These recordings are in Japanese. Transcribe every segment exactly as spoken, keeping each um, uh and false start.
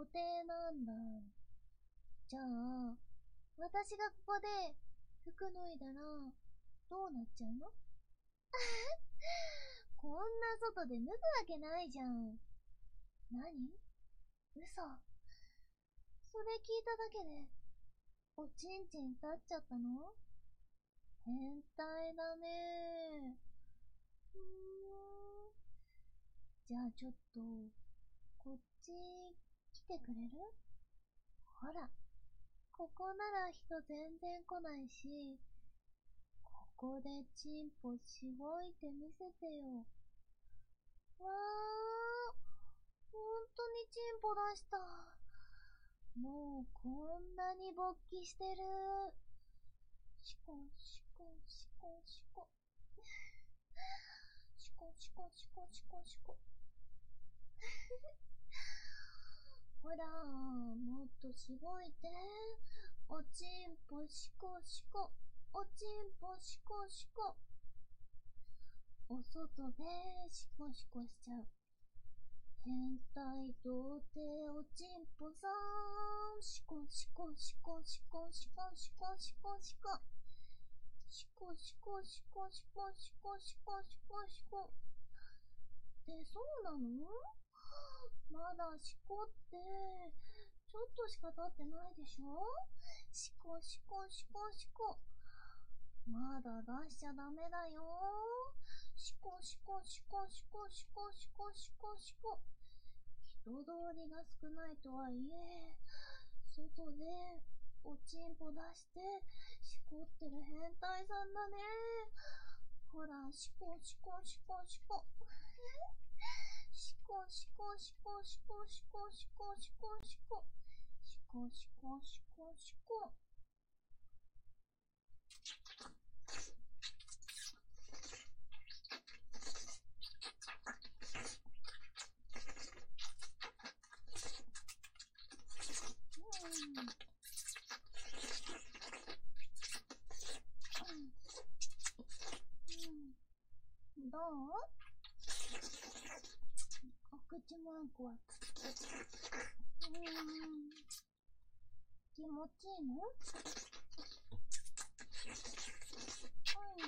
貞なんだ。じゃあ、私がここで服脱いだら、どうなっちゃうの？こんな外で脱ぐわけないじゃん。何？嘘。それ聞いただけで、おちんちん立っちゃったの？変態だね。うーん。じゃあちょっと、こっち来てくれる？ほら、ここなら人全然来ないし、ここでチンポしごいてみせてよ。わー、ほんとにチンポ出した。もうこんなに勃起してる。シコシコシコシコ。シコシコシコシコシコ。ほら、もっとしごいて。おちんぽしこしこ。おちんぽしこしこ。お外でしこしこしちゃう。変態童貞おちんぽさん。しこしこしこしこしこしこしこしこ。しこしこしこしこしこしこしこしこ。ってそうなの？まだしこって、ちょっとしか経ってないでしょ？しこしこしこしこ。まだ出しちゃダメだよ。しこしこしこしこしこしこしこしこ。人通りが少ないとはいえ、外でおちんぽ出してしこってる変態さんだね。ほら、しこしこしこしこ。しこしこしこしこしこしこしこしこ。しこしこしこしこ。どう？お口マンコは。うーん。気持ちいいの？うん。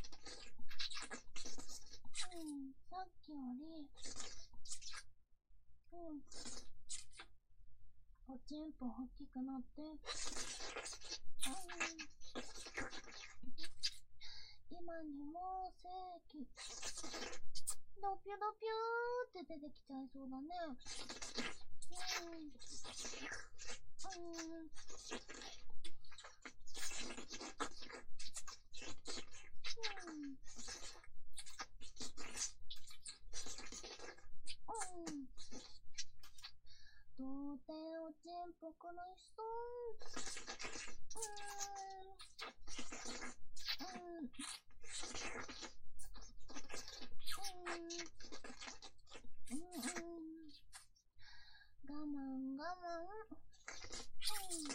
うん。さっきより、うん。おちんぽ大きくなって、うん。今にも正規。ドピュドピューって出てきちゃいそうだね。うん。うん。うん。うん。童貞おちんぽ苦しそう。うーん。うん。うん。うん。我慢我慢。うん。うん。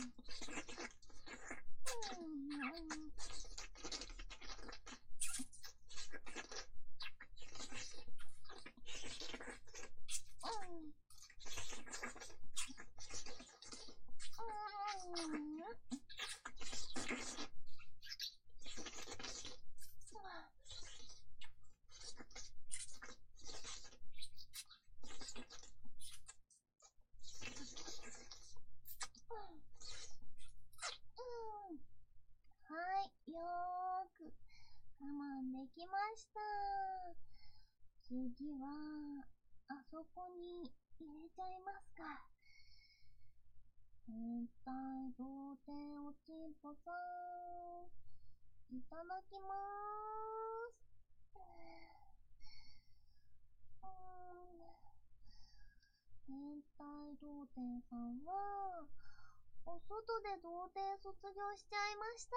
はい、よーく我慢できました。次は、あそこに入れちゃいますか。変態童貞おちんぽさん。いただきまーす。うーん。変態童貞さんは、お外で童貞卒業しちゃいました。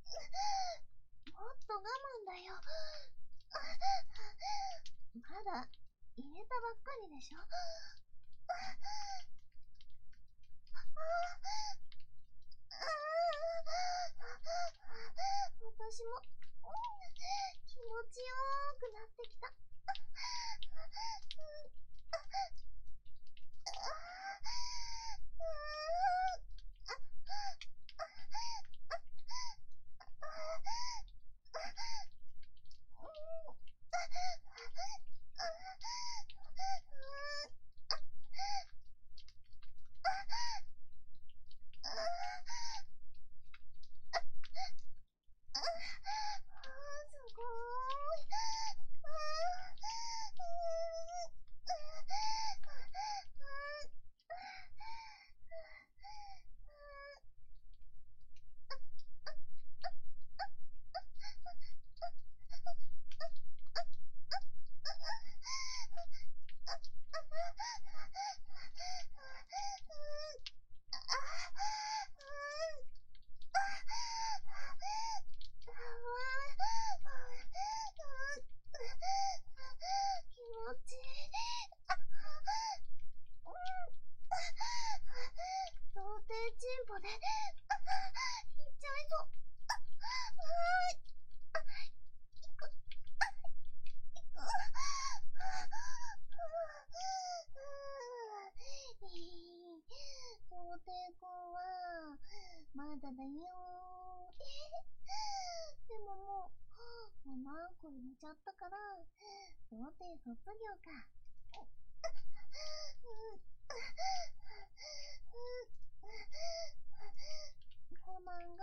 もっと我慢だよ。まだ入れたばっかりでしょ。私も気持ちよーくなってきた。まだだよー。でももう、もう何個入れちゃったから、童貞卒業か。我慢頑張れ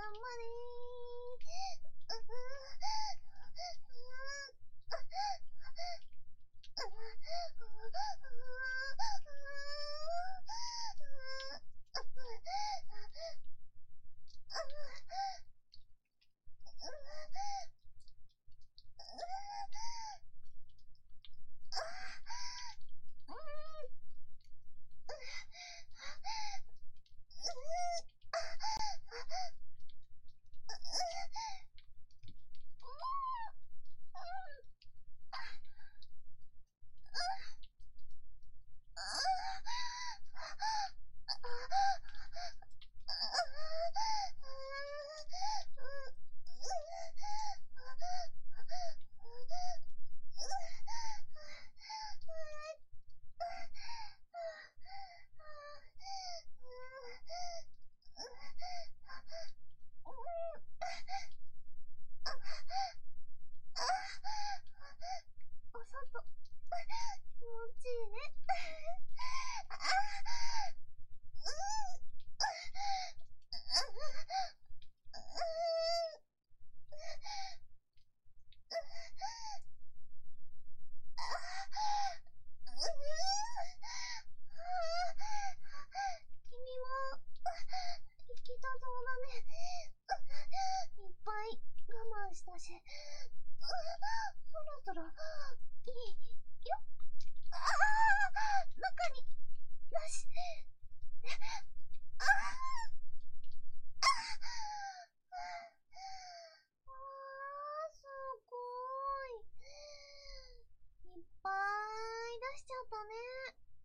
したし、そろそろいいよ。ああ、中になし。ああ、ああ、すごい。いっぱい出しちゃったね。